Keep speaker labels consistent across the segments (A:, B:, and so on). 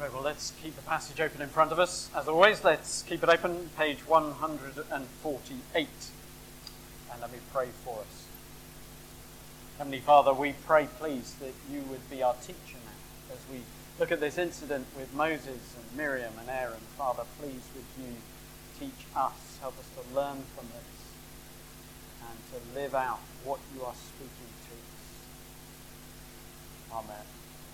A: Okay, well, let's keep the passage open in front of us. As always, let's keep it open, page 148. And let me pray for us. Heavenly Father, we pray, please, that you would be our teacher now. As we look at this incident with Moses and Miriam and Aaron, Father, please would you teach us, help us to learn from this and to live out what you are speaking to us. Amen.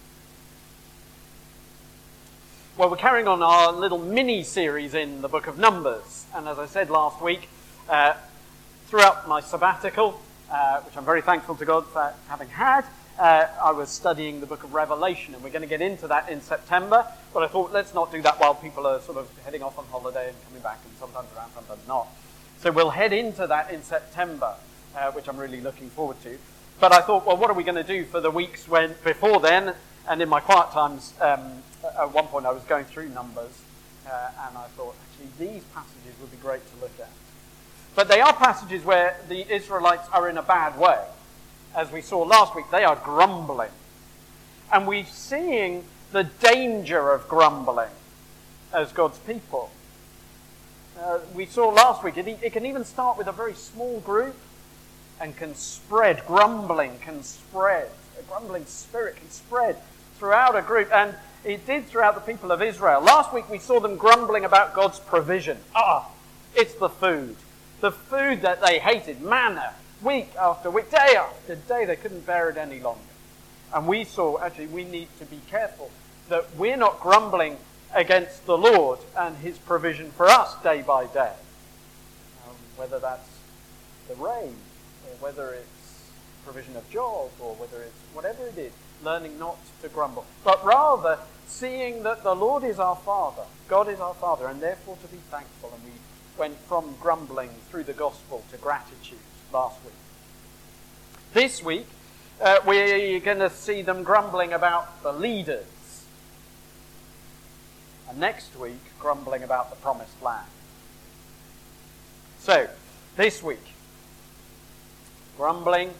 A: Well, we're carrying on our little mini-series in the book of Numbers. And as I said last week, throughout my sabbatical, which I'm very thankful to God for having had, I was studying the book of Revelation. And we're going to get into that in September. But I thought, let's not do that while people are sort of heading off on holiday and coming back, and sometimes around, sometimes not. So we'll head into that in September, which I'm really looking forward to. But I thought, well, what are we going to do for the weeks before then? And in my quiet times, at one point I was going through Numbers, and I thought, actually, these passages would be great to look at. But they are passages where the Israelites are in a bad way. As we saw last week, they are grumbling. And we're seeing the danger of grumbling as God's people. We saw last week, it can even start with a very small group and can spread. Grumbling can spread. A grumbling spirit can spread throughout a group, and it did throughout the people of Israel. Last week we saw them grumbling about God's provision. It's the food that they hated, manna, week after week, day after day. They couldn't bear it any longer. And we saw, actually, we need to be careful that we're not grumbling against the Lord and his provision for us day by day. Whether that's the rain, or whether it's provision of job, or whether it's whatever it is, learning not to grumble, but rather seeing that the Lord is our Father, God is our Father, and therefore to be thankful. And we went from grumbling through the gospel to gratitude last week. This week, we're going to see them grumbling about the leaders. And next week, grumbling about the promised land. So, this week, grumbling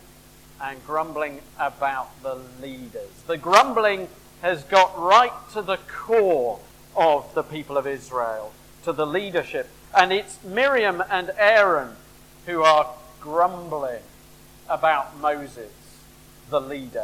A: about the leaders. The grumbling has got right to the core of the people of Israel, to the leadership. And it's Miriam and Aaron who are grumbling about Moses, the leader.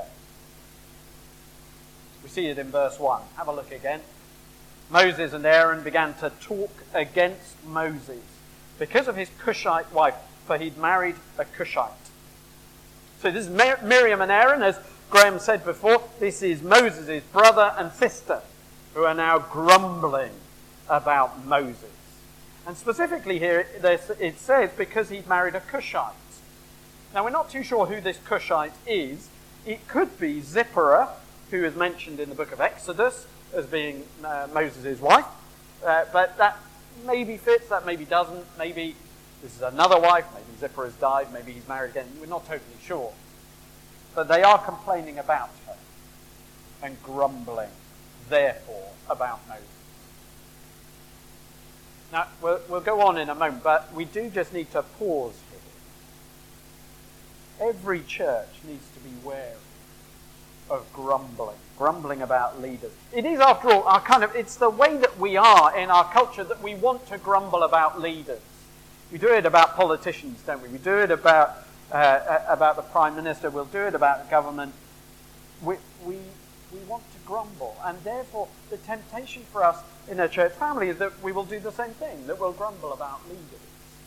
A: We see it in verse 1. Have a look again. Moses and Aaron began to talk against Moses because of his Cushite wife, for he'd married a Cushite. So this is Miriam and Aaron, as Graham said before. This is Moses' brother and sister who are now grumbling about Moses. And specifically here it says because he'd married a Cushite. Now we're not too sure who this Cushite is. It could be Zipporah, who is mentioned in the book of Exodus as being Moses' wife. But that maybe fits, that maybe doesn't. Maybe this is another wife, maybe Zipporah's died, maybe he's married again. We're not totally sure. But they are complaining about her and grumbling, therefore, about Moses. Now, we'll go on in a moment, but we do just need to pause here. Every church needs to be wary of grumbling about leaders. It is, after all, it's the way that we are in our culture that we want to grumble about leaders. We do it about politicians, don't we? We do it about the Prime Minister. We'll do it about government. We want to grumble. And therefore, the temptation for us in a church family is that we will do the same thing, that we'll grumble about leaders.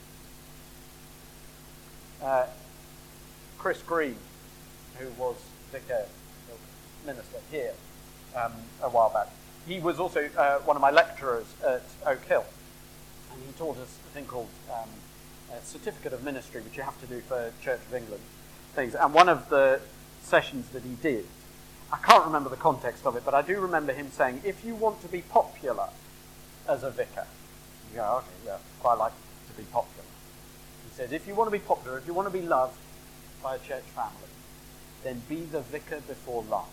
A: Chris Green, who was vicar, minister here a while back, he was also one of my lecturers at Oak Hill. And he taught us a thing called a Certificate of Ministry, which you have to do for Church of England things. And one of the sessions that he did, I can't remember the context of it, but I do remember him saying, if you want to be popular as a vicar, you go, okay, yeah, quite like to be popular. He says, if you want to be popular, if you want to be loved by a church family, then be the vicar before last.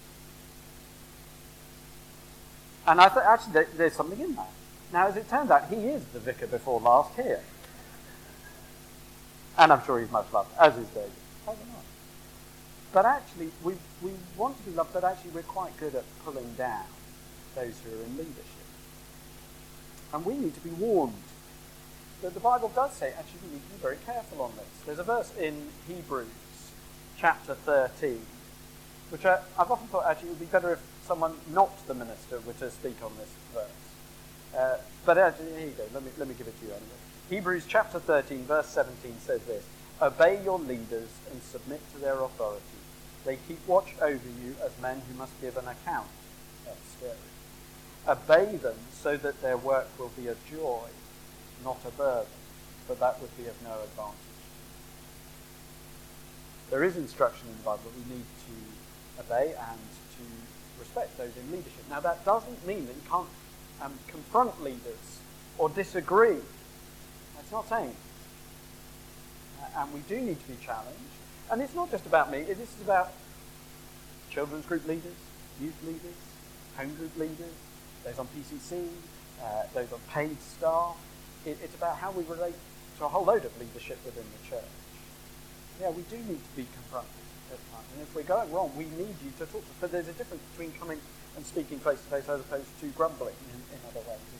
A: And I thought, actually, there's something in that. Now, as it turns out, he is the vicar before last here. And I'm sure he's much loved, as is David. But actually, we want to be loved, but actually we're quite good at pulling down those who are in leadership. And we need to be warned. The Bible does say, actually, we need to be very careful on this. There's a verse in Hebrews chapter 13, which I've often thought actually it would be better if someone not the minister were to speak on this verse. But actually, here you go. Let me give it to you anyway. Hebrews chapter 13, verse 17 says this: "Obey your leaders and submit to their authority. They keep watch over you as men who must give an account." That's scary. "Obey them so that their work will be a joy, not a burden, but that would be of no advantage." There is instruction in the Bible that we need to obey and to respect those in leadership. Now, that doesn't mean that you can't confront leaders or disagree. That's not saying. And we do need to be challenged. And it's not just about me. This is about children's group leaders, youth leaders, home group leaders, those on PCC, those on paid staff. It's about how we relate to a whole load of leadership within the church. Yeah, we do need to be confronted at times. And if we're going wrong, we need you to talk to us. But there's a difference between coming and speaking face to face as opposed to grumbling in other ways, isn't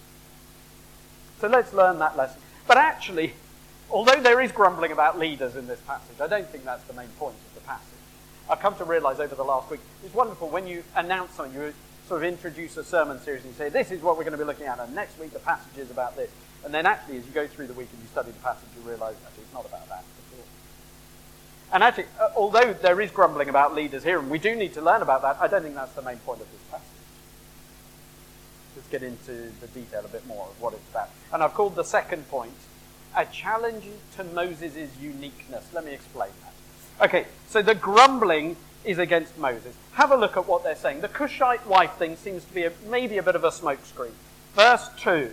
A: there? So let's learn that lesson. But actually, although there is grumbling about leaders in this passage, I don't think that's the main point of the passage. I've come to realize over the last week, it's wonderful when you announce something, you sort of introduce a sermon series and you say, this is what we're going to be looking at, and next week the passage is about this. And then actually, as you go through the week and you study the passage, you realize actually it's not about that at all. And actually, although there is grumbling about leaders here, and we do need to learn about that, I don't think that's the main point of this passage. Let's get into the detail a bit more of what it's about. And I've called the second point, a challenge to Moses' uniqueness. Let me explain that. Okay, so the grumbling is against Moses. Have a look at what they're saying. The Cushite wife thing seems to be maybe a bit of a smokescreen. Verse 2,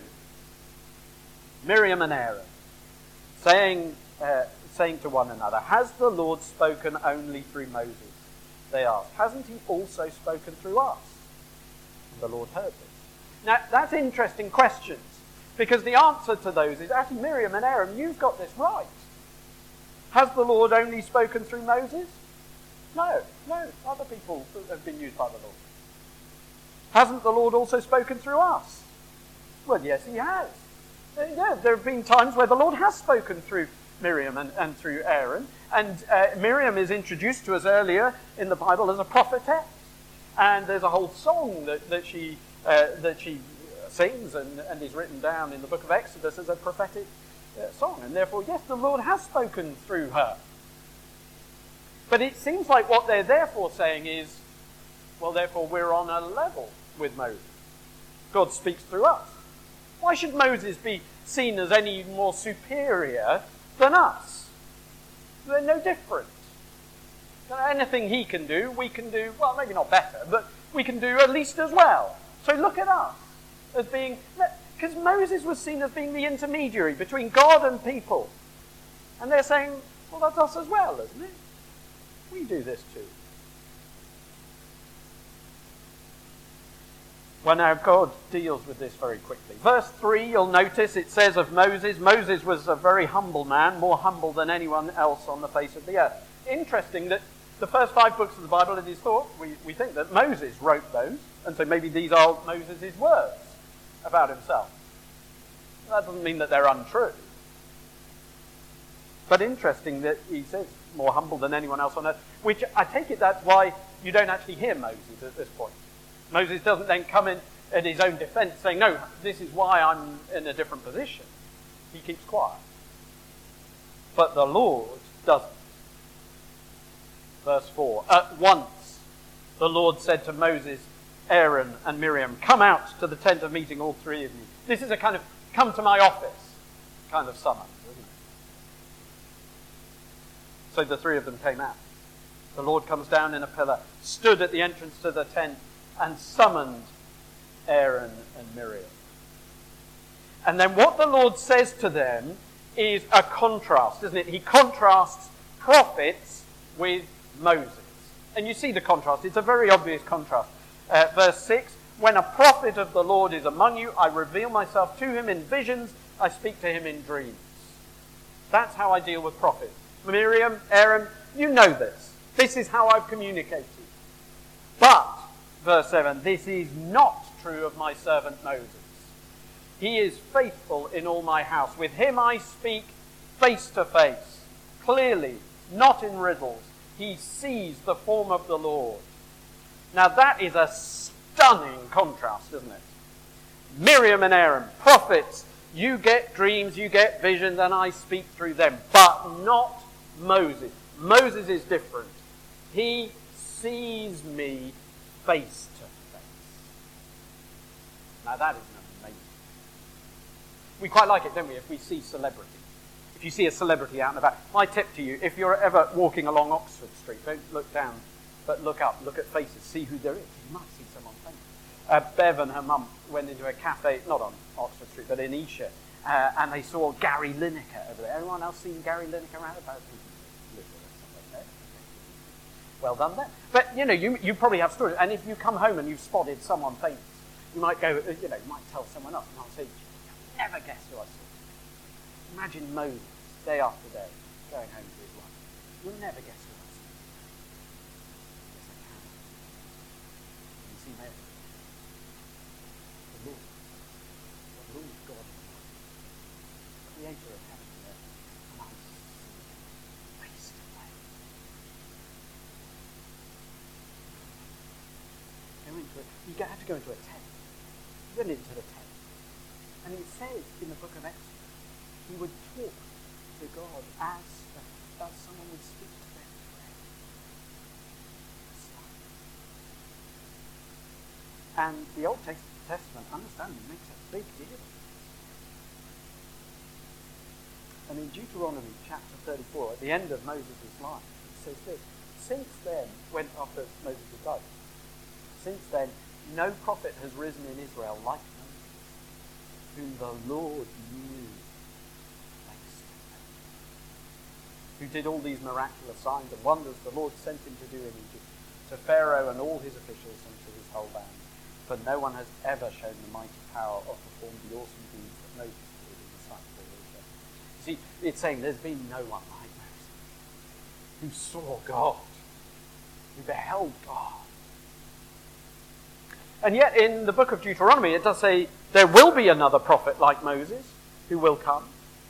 A: Miriam and Aaron saying to one another, "Has the Lord spoken only through Moses?" They asked. "Hasn't he also spoken through us?" And the Lord heard this. Now, that's interesting questions, because the answer to those is actually, Miriam and Aaron, you've got this right. Has the Lord only spoken through Moses? No, other people have been used by the Lord. Hasn't the Lord also spoken through us? Well, yes, he has. Yeah, there have been times where the Lord has spoken through Miriam and through Aaron. And Miriam is introduced to us earlier in the Bible as a prophetess. And there's a whole song that she sings and is written down in the book of Exodus as a prophetic song. And therefore, yes, the Lord has spoken through her. But it seems like what they're therefore saying is, well, therefore we're on a level with Moses. God speaks through us. Why should Moses be seen as any more superior than us? They're no different. Anything he can do, we can do, well, maybe not better, but we can do at least as well. So look at us as being, because Moses was seen as being the intermediary between God and people. And they're saying, well, that's us as well, isn't it? We do this too. Well, now God deals with this very quickly. Verse 3, you'll notice it says of Moses, Moses was a very humble man, more humble than anyone else on the face of the earth. Interesting that the first 5 books of the Bible, it is thought, we think that Moses wrote those, and so maybe these are Moses' words about himself. That doesn't mean that they're untrue. But interesting that he says more humble than anyone else on earth, which I take it that's why you don't actually hear Moses at this point. Moses doesn't then come in at his own defense saying, no, this is why I'm in a different position. He keeps quiet. But the Lord doesn't. Verse 4, at once the Lord said to Moses, Aaron and Miriam, come out to the tent of meeting, all 3 of you. This is a kind of come to my office kind of summons, isn't it? So the 3 of them came out. The Lord comes down in a pillar, stood at the entrance to the tent, and summoned Aaron and Miriam. And then what the Lord says to them is a contrast, isn't it? He contrasts prophets with Moses. And you see the contrast. It's a very obvious contrast. Verse 6, when a prophet of the Lord is among you, I reveal myself to him in visions, I speak to him in dreams. That's how I deal with prophets. Miriam, Aaron, you know this. This is how I've communicated. But, verse 7, this is not true of my servant Moses. He is faithful in all my house. With him I speak face to face, clearly, not in riddles. He sees the form of the Lord. Now that is a stunning contrast, isn't it? Miriam and Aaron, prophets, you get dreams, you get visions, and I speak through them. But not Moses. Moses is different. He sees me face to face. Now that is amazing. We quite like it, don't we, if we see celebrity. If you see a celebrity out and about. My tip to you, if you're ever walking along Oxford Street, don't look down, but look up, look at faces, see who there is. You might see someone famous. Bev and her mum went into a cafe, not on Oxford Street, but in Esher, and they saw Gary Lineker over there. Anyone else seen Gary Lineker around about? Well done there. But, you probably have stories. And if you come home and you've spotted someone famous, you might go, you might tell someone else, and I'll say, you'll never guess who I saw. Imagine Moses, day after day, going home to his wife. You'll never guess who I saw. Yes, I can. You see Mary? The Lord God, creator of heaven and earth, and I see face to face. You have to go into a tent. You went into the tent. And it says in the book of Exodus, he would talk to God as someone would speak to their friend. And the Old Testament understanding makes a big deal of this. And in Deuteronomy chapter 34, at the end of Moses' life, it says this: since then, after Moses had died, since then, no prophet has risen in Israel like Moses, whom the Lord knew face to face, who did all these miraculous signs and wonders the Lord sent him to do in Egypt, to Pharaoh and all his officials and to his whole band. For no one has ever shown the mighty power or performed the awesome deeds that Moses did in the sight of all Israel. You see, it's saying there's been no one like Moses who saw God, who beheld God. And yet in the book of Deuteronomy it does say there will be another prophet like Moses who will come.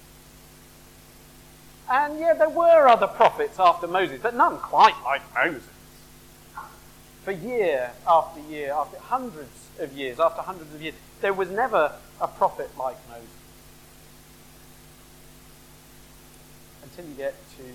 A: And yeah, there were other prophets after Moses, but none quite like Moses. For year, after hundreds of years, there was never a prophet like Moses. Until you get to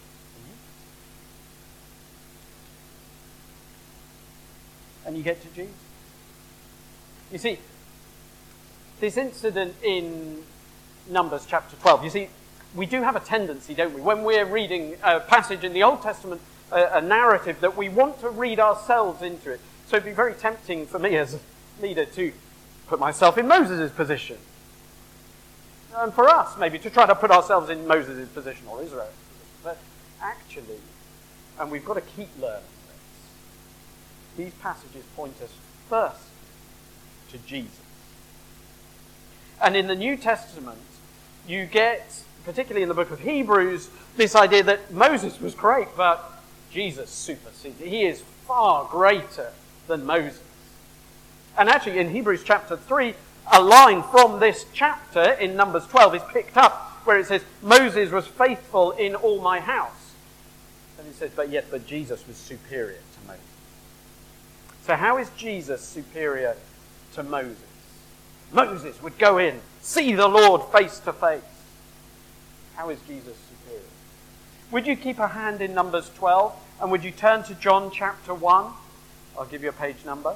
A: and you get to Jesus. You see, this incident in Numbers chapter 12, you see, we do have a tendency, don't we, when we're reading a passage in the Old Testament, a narrative, that we want to read ourselves into it. So it'd be very tempting for me as a leader to put myself in Moses' position. And for us, maybe, to try to put ourselves in Moses' position or Israel's position. But actually, and we've got to keep learning this, these passages point us first to Jesus. And in the New Testament, you get, particularly in the book of Hebrews, this idea that Moses was great, but Jesus supersedes. He is far greater than Moses. And actually in Hebrews chapter 3, a line from this chapter in Numbers 12 is picked up where it says, Moses was faithful in all my house. And it says, but Jesus was superior to Moses. So how is Jesus superior to Moses? Moses would go in, see the Lord face to face. How is Jesus superior? Would you keep a hand in Numbers 12? And would you turn to John chapter 1? I'll give you a page number.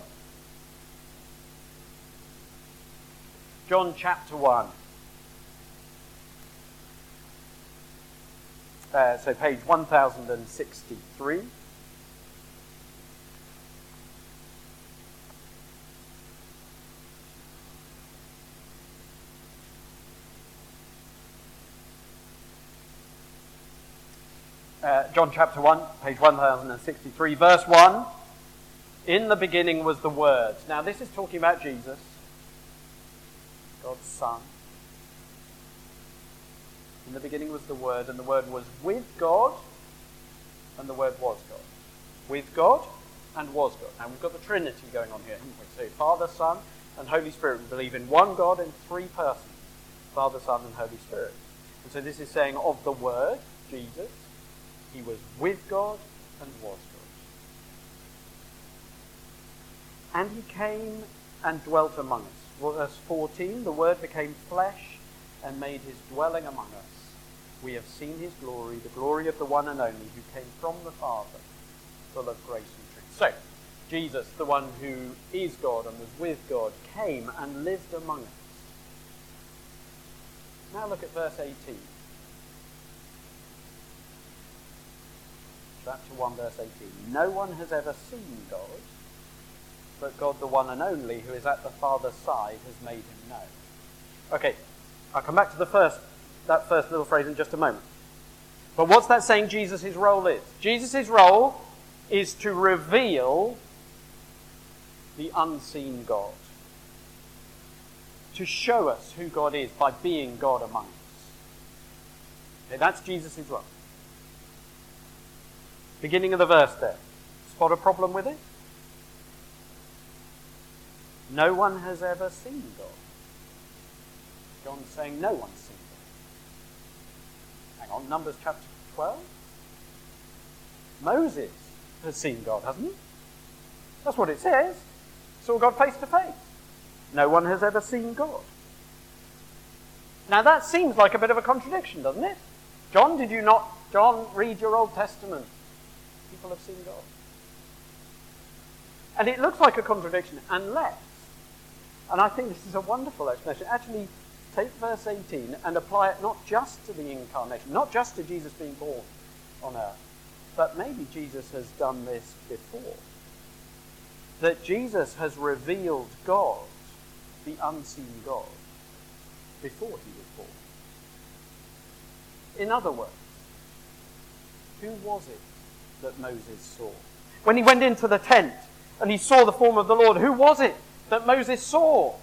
A: John chapter 1. So page 1063. John chapter 1, page 1063, verse 1. In the beginning was the Word. Now this is talking about Jesus, God's Son. In the beginning was the Word, and the Word was with God, and the Word was God. With God and was God. Now we've got the Trinity going on here, haven't we? So Father, Son, and Holy Spirit. We believe in one God in three persons, Father, Son, and Holy Spirit. And so this is saying of the Word, Jesus, he was with God and was God. And he came and dwelt among us. Verse 14, the Word became flesh and made his dwelling among us. We have seen his glory, the glory of the one and only who came from the Father, full of grace and truth. So, Jesus, the one who is God and was with God, came and lived among us. Now look at verse 18. Chapter 1, verse 18. No one has ever seen God, but God, the one and only, who is at the Father's side, has made him known. Okay, I'll come back to that first little phrase in just a moment. But what's that saying Jesus' role is? Jesus' role is to reveal the unseen God. To show us who God is by being God among us. Okay, that's Jesus' role. Beginning of the verse there. Spot a problem with it? No one has ever seen God. John's saying no one's seen God. Hang on, Numbers chapter 12. Moses has seen God, hasn't he? That's what it says. Saw God face to face. No one has ever seen God. Now that seems like a bit of a contradiction, doesn't it? John, read your Old Testament. People have seen God. And it looks like a contradiction unless, and I think this is a wonderful explanation, actually take verse 18 and apply it not just to the incarnation, not just to Jesus being born on earth, but maybe Jesus has done this before. That Jesus has revealed God, the unseen God, before he was born. In other words, who was it that Moses saw? When he went into the tent and he saw the form of the Lord, who was it that Moses saw?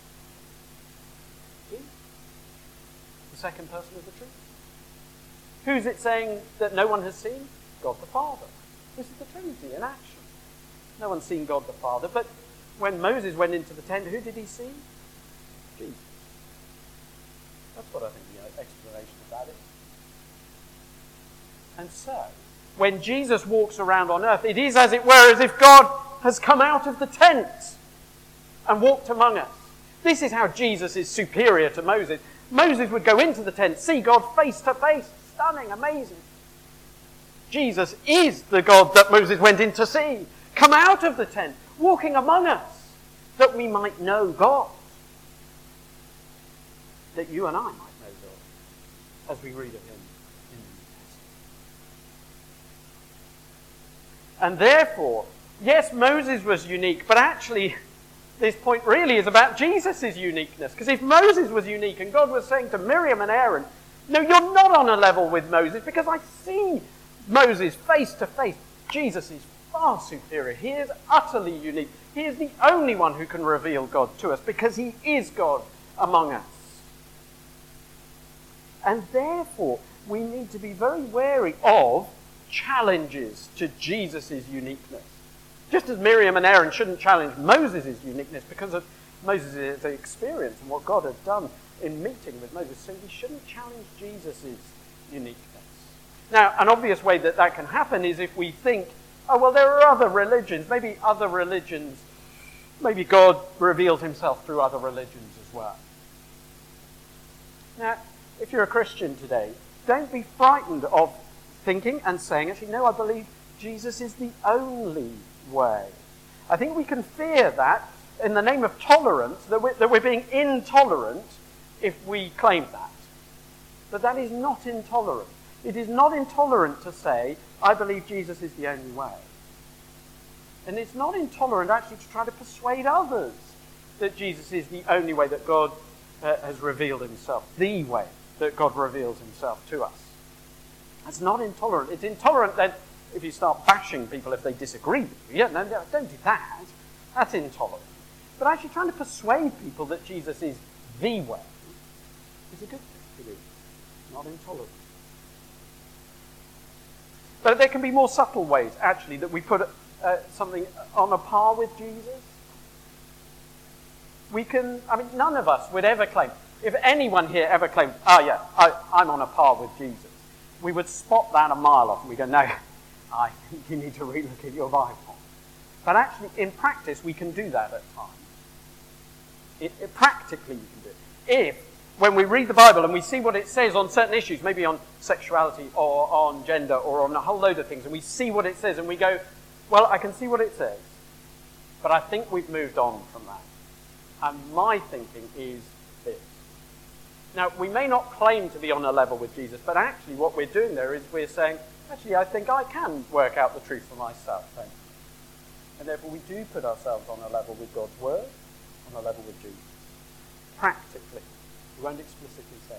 A: He? The second person of the Trinity. Who's it saying that no one has seen? God the Father. This is the Trinity in action. No one's seen God the Father, but when Moses went into the tent, who did he see? Jesus. That's what I think the explanation of that is. And so, when Jesus walks around on earth, it is, as it were, as if God has come out of the tent and walked among us. This is how Jesus is superior to Moses. Moses would go into the tent, see God face to face. Stunning, amazing. Jesus is the God that Moses went in to see. Come out of the tent, walking among us, that we might know God. That you and I might know God, as we read of him in the New Testament. And therefore, yes, Moses was unique, but actually, this point really is about Jesus' uniqueness. Because if Moses was unique, and God was saying to Miriam and Aaron, no, you're not on a level with Moses, because I see Moses face to face. Jesus is far superior. He is utterly unique. He is the only one who can reveal God to us, because he is God among us. And therefore, we need to be very wary of challenges to Jesus' uniqueness. Just as Miriam and Aaron shouldn't challenge Moses' uniqueness because of Moses' experience and what God had done in meeting with Moses, so we shouldn't challenge Jesus' uniqueness. Now, an obvious way that that can happen is if we think, oh, well, there are other religions, maybe God revealed himself through other religions as well. Now, if you're a Christian today, don't be frightened of thinking and saying, actually, no, I believe Jesus is the only way. I think we can fear that in the name of tolerance, that we're being intolerant if we claim that. But that is not intolerant. It is not intolerant to say, I believe Jesus is the only way. And it's not intolerant actually to try to persuade others that Jesus is the only way that God has revealed himself, the way that God reveals himself to us. That's not intolerant. It's intolerant then if you start bashing people if they disagree with you. Yeah, no, don't do that. That's intolerant. But actually trying to persuade people that Jesus is the way is a good thing to do. Not intolerant. But there can be more subtle ways, actually, that we put something on a par with Jesus? None of us would ever claim, if anyone here ever claimed, I'm on a par with Jesus, we would spot that a mile off and we go, no, I think you need to relook at your Bible. But actually, in practice, we can do that at times. Practically, you can do it. If, when we read the Bible and we see what it says on certain issues, maybe on sexuality or on gender or on a whole load of things, and we see what it says and we go, well, I can see what it says, but I think we've moved on from that. And my thinking is this. Now, we may not claim to be on a level with Jesus, but actually what we're doing there is we're saying, actually, I think I can work out the truth for myself. And therefore we do put ourselves on a level with God's Word, on a level with Jesus. Practically. We won't explicitly say it.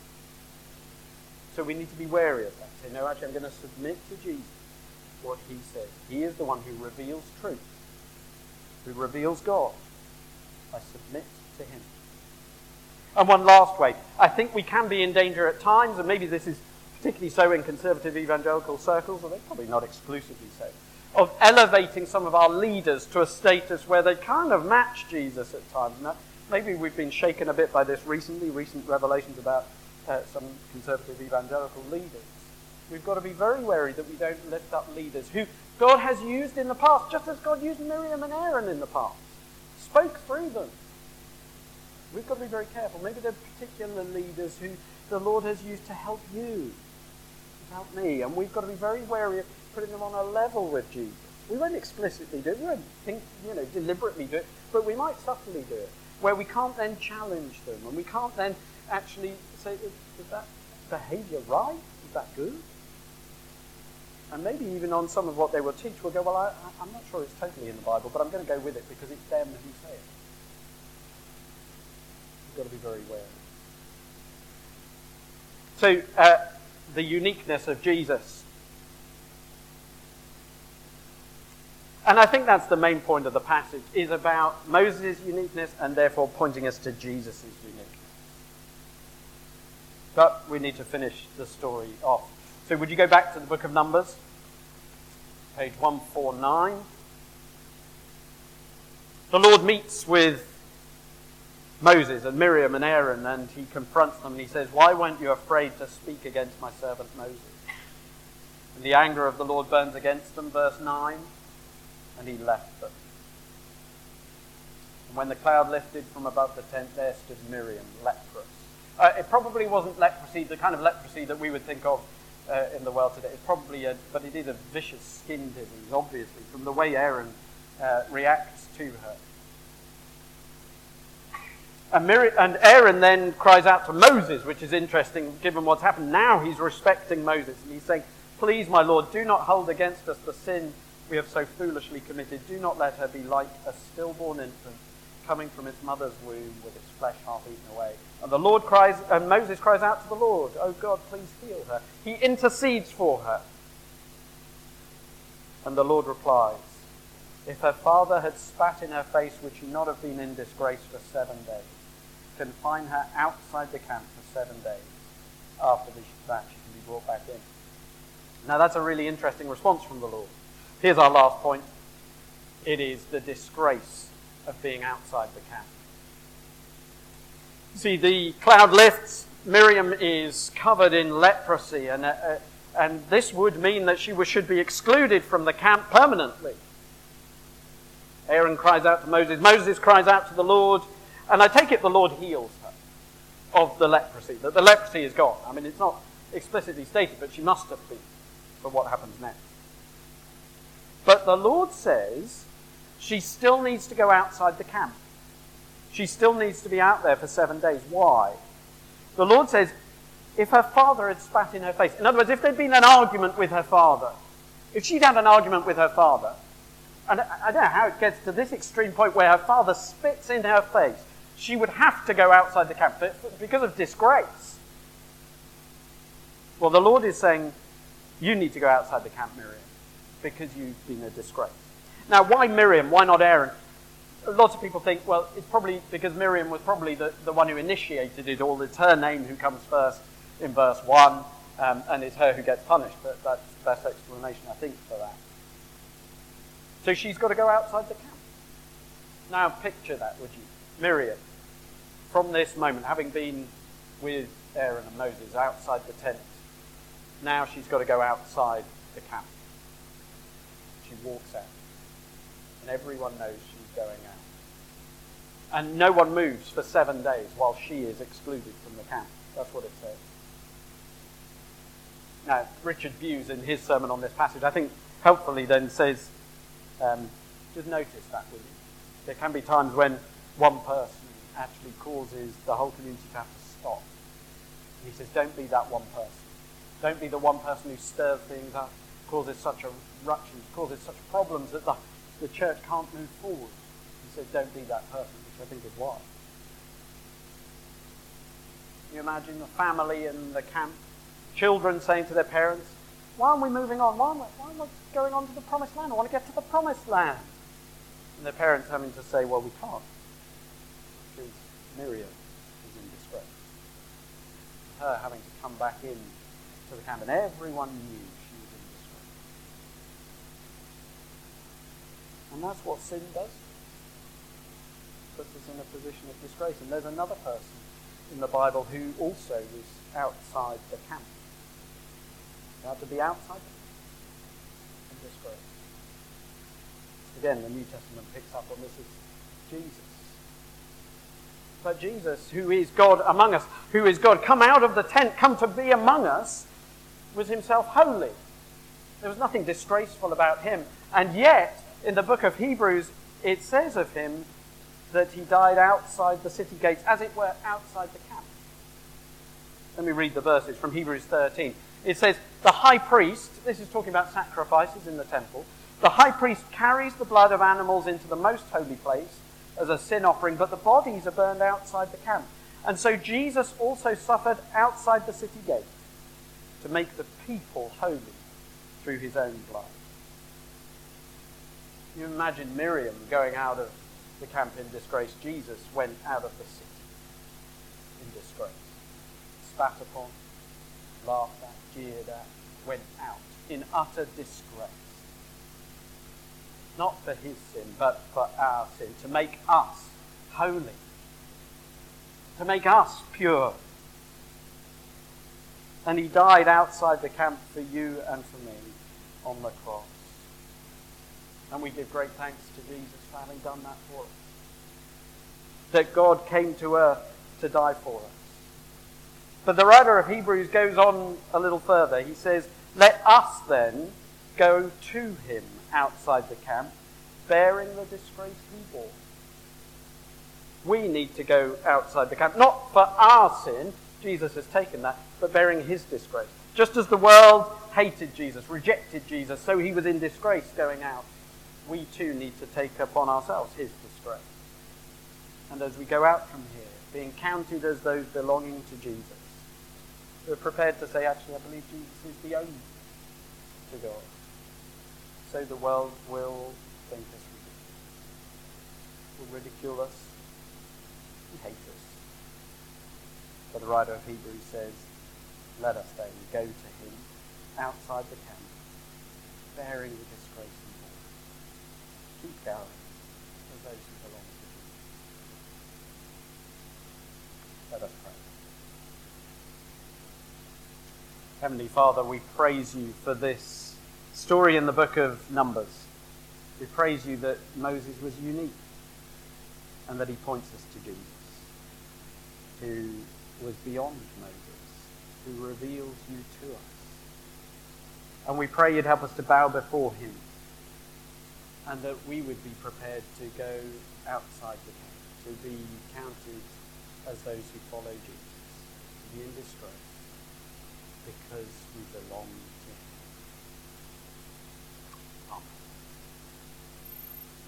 A: So we need to be wary of that. Say, no, actually, I'm going to submit to Jesus what he says. He is the one who reveals truth, who reveals God. I submit to him. And one last way. I think we can be in danger at times, and maybe this is particularly so in conservative evangelical circles, although probably not exclusively so, of elevating some of our leaders to a status where they kind of match Jesus at times. Now, maybe we've been shaken a bit by this recently, recent revelations about some conservative evangelical leaders. We've got to be very wary that we don't lift up leaders who God has used in the past, just as God used Miriam and Aaron in the past. Spoke through them. We've got to be very careful. Maybe there are particular leaders who the Lord has used to help you, to help me, and we've got to be very wary of putting them on a level with Jesus. We won't explicitly do it, we won't deliberately do it, but we might subtly do it, where we can't then challenge them, and we can't then actually say, is that behaviour right? Is that good? And maybe even on some of what they will teach, we'll go, well, I'm not sure it's totally in the Bible, but I'm going to go with it because it's them who say it. We've got to be very wary. So, the uniqueness of Jesus. And I think that's the main point of the passage, is about Moses' uniqueness and therefore pointing us to Jesus' uniqueness. But we need to finish the story off. So would you go back to the book of Numbers? Page 149. The Lord meets with Moses and Miriam and Aaron, and he confronts them and he says, why weren't you afraid to speak against my servant Moses? And the anger of the Lord burns against them, verse 9, and he left them. And when the cloud lifted from above the tent, there stood Miriam, leprous. It probably wasn't leprosy, the kind of leprosy that we would think of in the world today. It's probably but it is a vicious skin disease, obviously, from the way Aaron reacts to her. And Aaron then cries out to Moses, which is interesting given what's happened. Now he's respecting Moses, and he's saying, please, my Lord, do not hold against us the sin we have so foolishly committed. Do not let her be like a stillborn infant coming from its mother's womb with its flesh half eaten away. And Moses cries out to the Lord, oh God, please heal her. He intercedes for her. And the Lord replies, if her father had spat in her face, would she not have been in disgrace for 7 days? Confine her outside the camp for 7 days. After that, she can be brought back in. Now that's a really interesting response from the Lord. Here's our last point. It is the disgrace of being outside the camp. See, the cloud lifts. Miriam is covered in leprosy, and this would mean that she should be excluded from the camp permanently. Aaron cries out to Moses. Moses cries out to the Lord. And I take it the Lord heals her of the leprosy, that the leprosy is gone. I mean, it's not explicitly stated, but she must have been for what happens next. But the Lord says she still needs to go outside the camp. She still needs to be out there for 7 days. Why? The Lord says, if her father had spat in her face, in other words, if there'd been an argument with her father, if she'd had an argument with her father, and I don't know how it gets to this extreme point where her father spits in her face, she would have to go outside the camp because of disgrace. Well, the Lord is saying, you need to go outside the camp, Miriam, because you've been a disgrace. Now, why Miriam? Why not Aaron? Lots of people think, well, it's probably because Miriam was probably the one who initiated it all. It's her name who comes first in verse 1, and it's her who gets punished. But that's the best explanation, I think, for that. So she's got to go outside the camp. Now picture that, would you? Miriam, from this moment, having been with Aaron and Moses outside the tent, now she's got to go outside the camp. She walks out. And everyone knows she's going out. And no one moves for 7 days while she is excluded from the camp. That's what it says. Now, Richard Bewes, in his sermon on this passage, I think helpfully then says, just notice that, will you? There can be times when one person actually causes the whole community to have to stop. And he says, don't be that one person. Don't be the one person who stirs things up, causes such eruptions, causes such problems that the church can't move forward. He says, don't be that person, which I think is wise. Can you imagine the family in the camp, children saying to their parents, why aren't we moving on? Why aren't we going on to the promised land? I want to get to the promised land. And their parents having to say, well, we can't, because Miriam is in disgrace. Her having to come back in to the camp, and everyone knew she was in disgrace. And that's what sin does. Puts us in a position of disgrace. And there's another person in the Bible who also was outside the camp. They had to be outside in disgrace. Again, the New Testament picks up on this as Jesus. But Jesus, who is God among us, who is God, come out of the tent, come to be among us, was himself holy. There was nothing disgraceful about him. And yet, in the book of Hebrews, it says of him that he died outside the city gates, as it were, outside the camp. Let me read the verses from Hebrews 13. It says, the high priest, this is talking about sacrifices in the temple, the high priest carries the blood of animals into the most holy place as a sin offering, but the bodies are burned outside the camp. And so Jesus also suffered outside the city gate to make the people holy through his own blood. You imagine Miriam going out of the camp in disgrace. Jesus went out of the city in disgrace. Spat upon, laughed at, jeered at, went out in utter disgrace. Not for his sin, but for our sin, to make us holy, to make us pure. And he died outside the camp for you and for me on the cross. And we give great thanks to Jesus for having done that for us. That God came to earth to die for us. But the writer of Hebrews goes on a little further. He says, let us then go to him outside the camp, bearing the disgrace he bore. We need to go outside the camp, not for our sin, Jesus has taken that, but bearing his disgrace. Just as the world hated Jesus, rejected Jesus, so he was in disgrace going out. We too need to take upon ourselves his disgrace. And as we go out from here, being counted as those belonging to Jesus, we're prepared to say, actually, I believe Jesus is the only to God. So the world will think us ridiculous, will ridicule us and hate us. But the writer of Hebrews says, let us then go to him outside the camp, bearing the disgrace and bore. Keep going as those who belong to Jesus. Let us pray. Heavenly Father, we praise you for this story in the book of Numbers. We praise you that Moses was unique and that he points us to Jesus, who was beyond Moses, who reveals you to us. And we pray you'd help us to bow before him and that we would be prepared to go outside the camp, to be counted as those who follow Jesus, to be in disgrace because we belong to him. Amen.